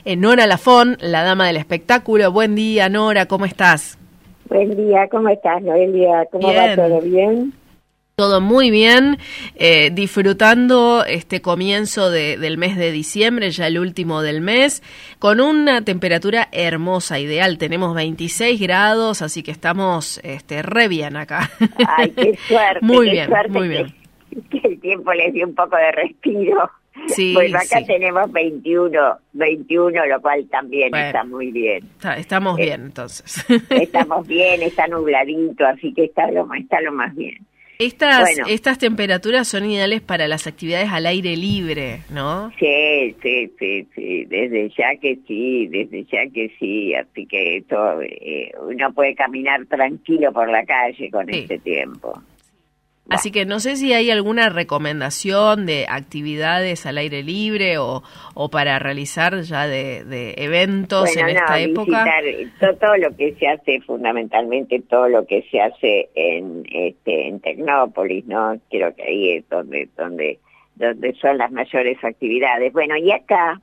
Nora Lafón, la dama del espectáculo. Buen día, Nora, ¿cómo estás? Buen día, ¿cómo estás, Noelia? ¿Cómo Bien. va todo bien? Todo muy bien, disfrutando este comienzo del mes de diciembre, ya el último del mes, con una temperatura hermosa, ideal. Tenemos 26 grados, así que estamos re bien acá. Ay, qué suerte, muy qué bien, suerte muy bien. Que el tiempo les dio un poco de respiro. Sí, pues acá sí. tenemos 21, lo cual también está muy bien. Estamos bien, entonces. Estamos bien, está nubladito, así que está lo más bien. Estas temperaturas son ideales para las actividades al aire libre, ¿no? Sí, desde ya que sí, así que esto, uno puede caminar tranquilo por la calle con este tiempo. Así que no sé si hay alguna recomendación de actividades al aire libre o para realizar ya de eventos en esta época. Visitar todo lo que se hace, fundamentalmente todo lo que se hace en Tecnópolis, ¿no? Creo que ahí es donde son las mayores actividades. Bueno, y acá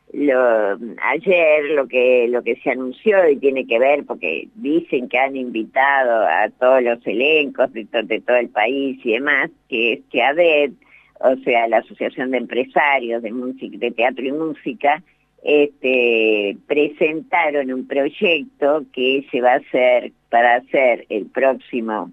ayer lo que se anunció y tiene que ver porque dicen que han invitado a todos los elencos de todo el país y demás, que es que ADET, o sea, la Asociación de Empresarios de Teatro y Música, presentaron un proyecto que se va a hacer para hacer el próximo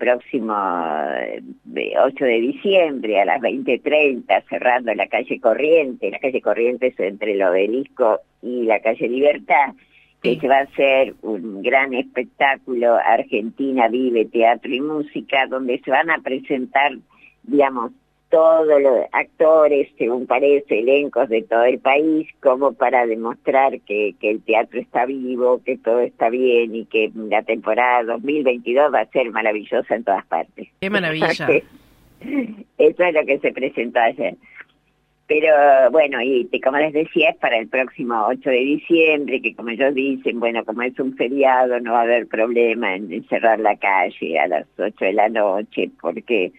8 de diciembre a las 20:30, cerrando la calle Corrientes. La calle Corrientes entre el Obelisco y la calle Libertad, que se va a hacer un gran espectáculo Argentina Vive Teatro y Música, donde se van a presentar, digamos, todos los actores, según parece, elencos de todo el país, como para demostrar que el teatro está vivo, que todo está bien y que la temporada 2022 va a ser maravillosa en todas partes. ¡Qué maravilla! Eso es lo que se presentó ayer. Pero bueno, y como les decía, es para el próximo 8 de diciembre, que como ellos dicen, bueno, como es un feriado, no va a haber problema en cerrar la calle a las 8 de la noche, porque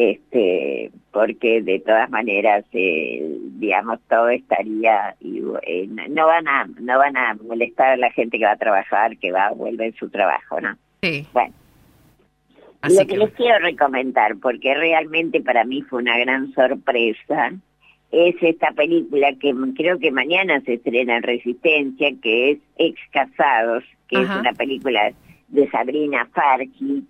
de todas maneras, digamos, todo estaría, no van a molestar a la gente que va a trabajar, que vuelve en su trabajo, ¿no? Sí. Bueno, así lo que les quiero recomendar, porque realmente para mí fue una gran sorpresa, es esta película que creo que mañana se estrena en Resistencia, que es Ex Casados, que es una película de Sabrina Farqui,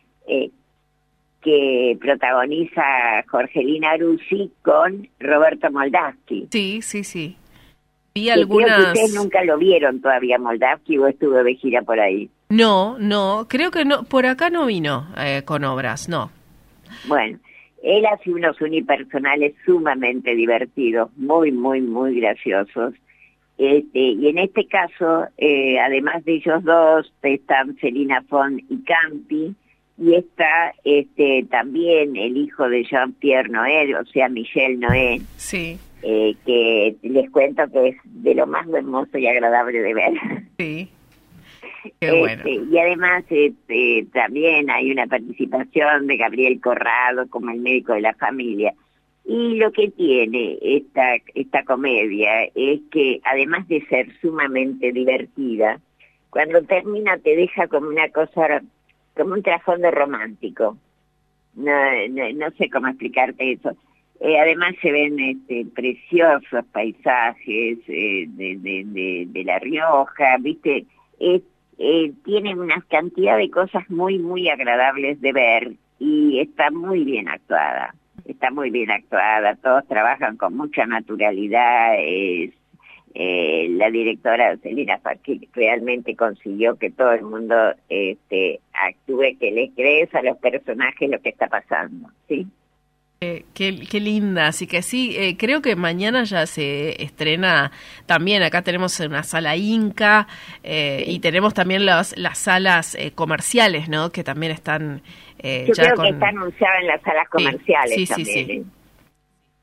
que protagoniza Jorgelina Aruzzi con Roberto Moldavsky. Sí. Vi algunas... Creo que ustedes nunca lo vieron todavía, Moldavsky, o estuvo de gira por ahí. No, creo que no, por acá no vino con obras, no. Bueno, él hace unos unipersonales sumamente divertidos, muy, muy, muy graciosos. Y en este caso, además de ellos dos, están Celina Font y Campi, y está también el hijo de Jean-Pierre Noé, o sea, Michel Noé, sí. Que les cuento que es de lo más hermoso y agradable de ver. Sí, qué bueno. Y además también hay una participación de Gabriel Corrado como el médico de la familia. Y lo que tiene esta comedia es que, además de ser sumamente divertida, cuando termina te deja como una cosa, como un trasfondo romántico. No sé cómo explicarte eso. Además se ven preciosos paisajes de La Rioja, ¿viste? Tiene una cantidad de cosas muy, muy agradables de ver y está muy bien actuada. Todos trabajan con mucha naturalidad. La directora Celina Farqui realmente consiguió que todo el mundo actúe, que le crees a los personajes lo que está pasando, ¿sí? Qué linda, así que sí, creo que mañana ya se estrena también, acá tenemos una sala Inca y tenemos también las salas comerciales, ¿no? Que también están Yo creo que está anunciado en las salas comerciales también. Sí.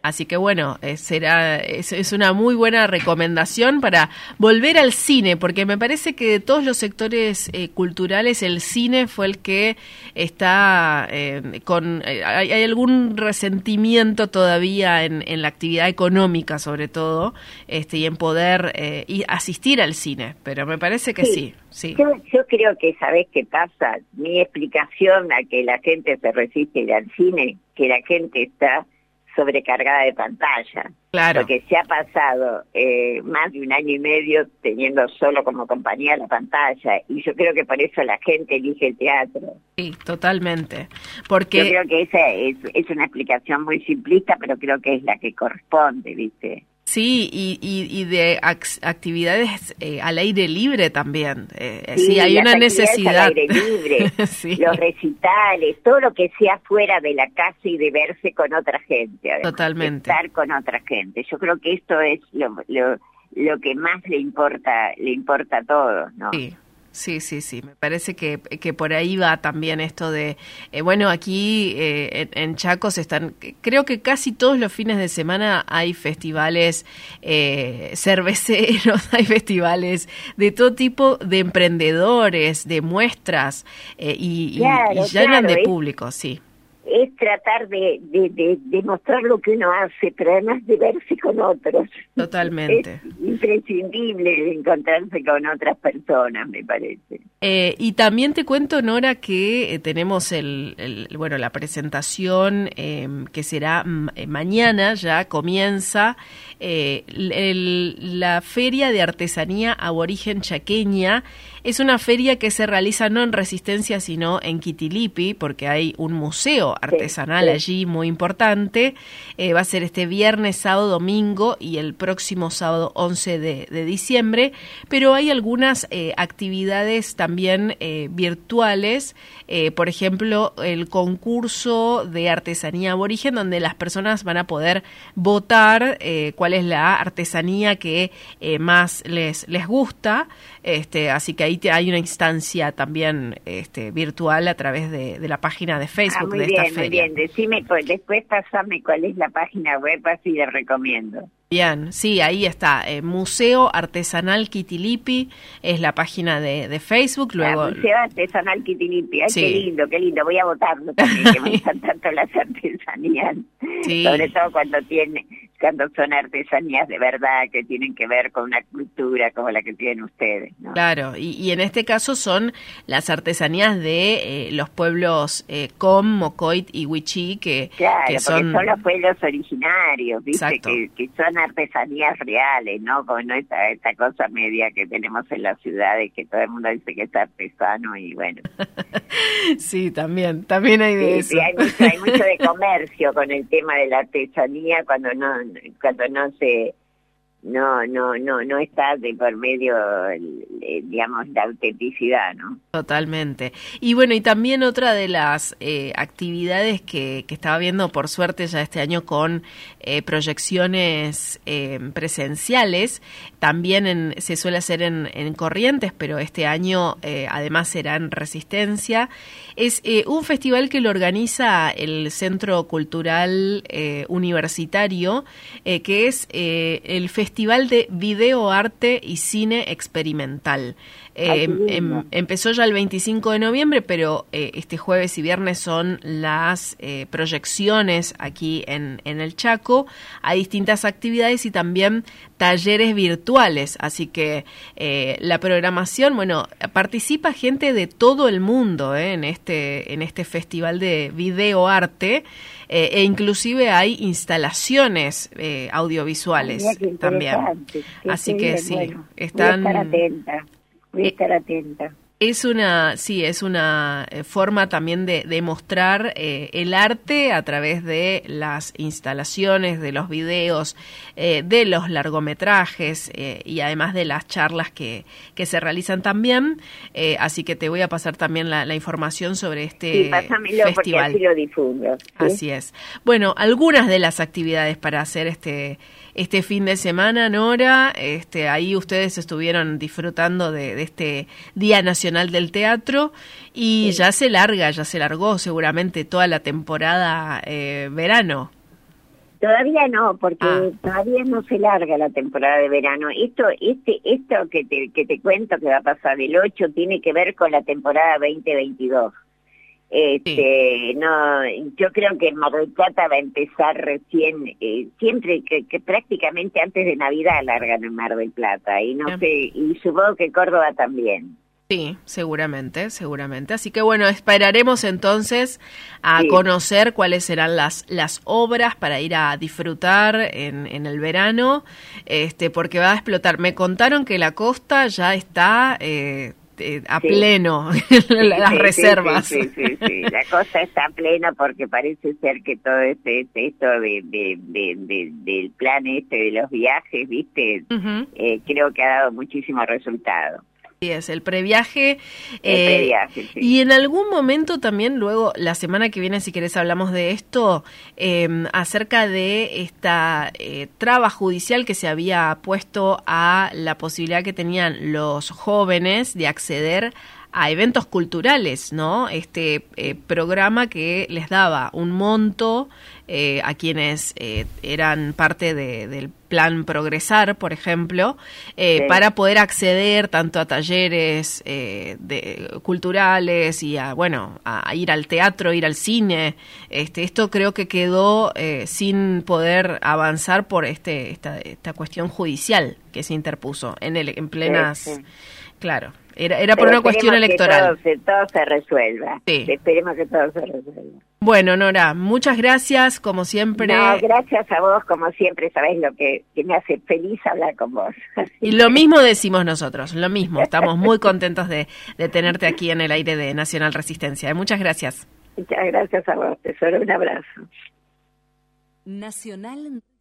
Así que bueno, es una muy buena recomendación para volver al cine, porque me parece que de todos los sectores culturales el cine fue el que está hay algún resentimiento todavía en la actividad económica, sobre todo, y en poder asistir al cine, pero me parece que sí. Yo creo que, ¿sabés qué pasa? Mi explicación a que la gente se resiste a ir al cine, que la gente está sobrecargada de pantalla. Claro. Porque se ha pasado más de 1 año y medio teniendo solo como compañía la pantalla, y yo creo que por eso la gente elige el teatro. Sí, totalmente. Porque yo creo que esa es una explicación muy simplista, pero creo que es la que corresponde, ¿viste? Sí, y de actividades al aire libre también. Sí, hay una necesidad. Al aire libre, sí. Los recitales, todo lo que sea fuera de la casa y de verse con otra gente. Además, totalmente. Estar con otra gente. Yo creo que esto es lo que más le importa a todos, ¿no? Sí. Me parece que por ahí va también esto de, bueno, aquí en Chacos creo que casi todos los fines de semana hay festivales cerveceros, hay festivales de todo tipo de emprendedores, de muestras, y llenan de público, sí. Es tratar de mostrar lo que uno hace, pero además de verse con otros. Totalmente. Es imprescindible encontrarse con otras personas, me parece. Y también te cuento, Nora, que tenemos la presentación que será mañana, ya comienza la Feria de Artesanía Aborigen Chaqueña. Es una feria que se realiza no en Resistencia, sino en Quitilipi, porque hay un museo artesanal allí muy importante. Va a ser este viernes, sábado, domingo y el próximo sábado 11 de diciembre. Pero hay algunas actividades también virtuales. Por ejemplo, el concurso de artesanía aborigen, donde las personas van a poder votar cuál es la artesanía que más les gusta. Así que ahí hay una instancia también virtual a través de la página de Facebook de esta feria. Muy bien, decime, después pasame cuál es la página web, así le recomiendo. Bien, sí, ahí está, Museo Artesanal Quitilipi, es la página de Facebook. Luego Museo Artesanal Quitilipi, ay, sí. Qué lindo, voy a votarlo también, que me gustan tanto las artesanías, sí. Sobre todo cuando son artesanías de verdad, que tienen que ver con una cultura como la que tienen ustedes, ¿no? Claro, y en este caso son las artesanías de los pueblos Com, Mocoit y Huichí, que son los pueblos originarios, ¿viste? Que son artesanías reales, ¿no? Como no esta cosa media que tenemos en las ciudades, que todo el mundo dice que es artesano y bueno. Sí, también hay de eso. Sí, hay mucho de comercio con el tema de la artesanía cuando no está de por medio, digamos, la autenticidad, ¿no? Totalmente. Y bueno, y también otra de las actividades que estaba viendo, por suerte, ya este año con proyecciones presenciales, también se suele hacer en Corrientes, pero este año además será en Resistencia. Es un festival que lo organiza el Centro Cultural Universitario, que es el Festival de Video, Arte y Cine Experimental. Empezó ya el 25 de noviembre, pero este jueves y viernes son las proyecciones aquí en el Chaco. Hay distintas actividades y también talleres virtuales, así que la programación, bueno, participa gente de todo el mundo en este festival de video arte, e inclusive hay instalaciones audiovisuales también. Así que sí, bueno, están. Voy a estar atenta. Es una forma también de mostrar el arte a través de las instalaciones, de los videos, de los largometrajes y además de las charlas que se realizan también. Así que te voy a pasar también la información sobre este pásamelo festival. Porque así lo difundo. ¿Sí? Así es. Bueno, algunas de las actividades para hacer este fin de semana, Nora, ahí ustedes estuvieron disfrutando de este Día Nacional del Teatro y sí. ya se largó seguramente toda la temporada verano. Todavía no, porque todavía no se larga la temporada de verano. Esto que te cuento que va a pasar el 8 tiene que ver con la temporada 2022. No, yo creo que Mar del Plata va a empezar recién, siempre que prácticamente antes de Navidad largan en Mar del Plata, y no sé, y supongo que Córdoba también. Sí, seguramente. Así que bueno, esperaremos entonces a conocer cuáles serán las obras para ir a disfrutar en el verano, porque va a explotar. Me contaron que la costa ya está a pleno, las reservas. Sí, la costa está a pleno porque parece ser que todo esto del plan de los viajes, ¿viste? Creo que ha dado muchísimo resultado. Sí, es el previaje. Sí. Y en algún momento también, luego, la semana que viene, si querés, hablamos de esto, acerca de esta traba judicial que se había puesto a la posibilidad que tenían los jóvenes de acceder a eventos culturales, ¿no? Programa que les daba un monto a quienes eran parte del plan Progresar, por ejemplo, para poder acceder tanto a talleres culturales y a ir al teatro, ir al cine. Esto creo que quedó sin poder avanzar por esta cuestión judicial que se interpuso en plenas... Claro. Era por una cuestión electoral. Que todo se resuelva. Sí. Esperemos que todo se resuelva. Bueno, Nora, muchas gracias, como siempre. No, gracias a vos, como siempre, sabés lo que me hace feliz hablar con vos. Y lo mismo decimos nosotros, lo mismo. Estamos muy contentos de tenerte aquí en el aire de Nacional Resistencia. Muchas gracias. Muchas gracias a vos, tesoro. Un abrazo. Nacional